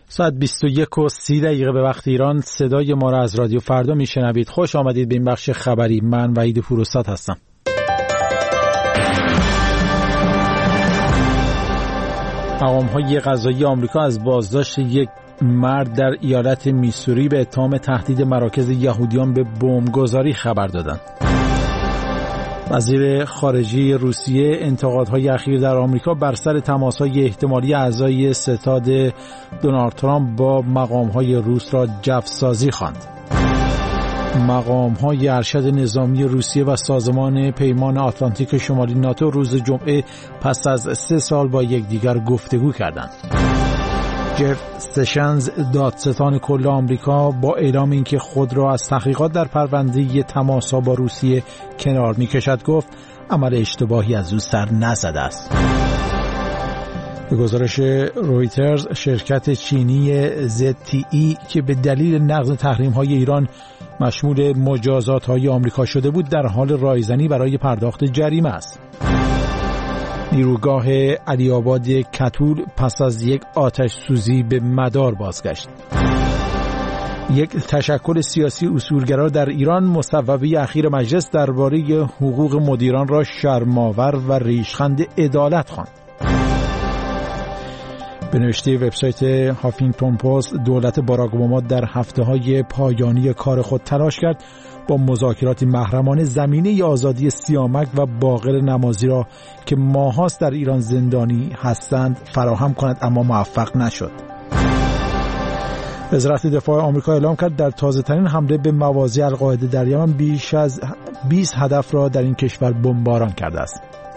ساعت 21:30 به وقت ایران صدای ما را از رادیو فردا میشنوید. خوش آمدید به این بخش خبری. من وحید پوروستاد هستم. مقام‌های قضایی آمریکا از بازداشت یک مرد در ایالت میسوری به اتهام تهدید مراکز یهودیان به بمبگذاری خبر دادند. وزیر خارجه روسیه انتقادهای اخیر در آمریکا بر سر تماس‌های احتمالی اعضای ستاد دونالد ترامپ با مقام‌های روس را جفسازی خواند. مقام‌های ارشد نظامی روسیه و سازمان پیمان آتلانتیک شمالی ناتو روز جمعه پس از 3 سال با یکدیگر گفتگو کردند. جف سشنز دادستان کل آمریکا با اعلام اینکه خود را از تحقیقات در پرونده تماس‌ها با روسیه کنار می‌کشد گفت عمل اشتباهی از او سر نزده است. به گزارش رویترز شرکت چینی ZTE که به دلیل نقض تحریم‌های ایران مشمول مجازات‌های آمریکا شده بود در حال رایزنی برای پرداخت جریمه است. نیروگاه علی آباد کتول پس از یک آتش سوزی به مدار بازگشت. یک تشکل سیاسی اصولگرا در ایران مصوبه اخیر مجلس درباره حقوق مدیران را شرم‌آور و ریشخند عدالت خواند. به نوشته وبسایت هافینگتون پست دولت باراک اوباما در هفته‌های پایانی کار خود تلاش کرد با مذاکرات محرمانه زمینه آزادی سیامک و باقر نمازی را که ماهاست در ایران زندانی هستند فراهم کند، اما موفق نشد. وزارت دفاع آمریکا اعلام کرد در تازه‌ترین حمله به مواضع القاعده در یمن بیش از 20 هدف را در این کشور بمباران کرده است.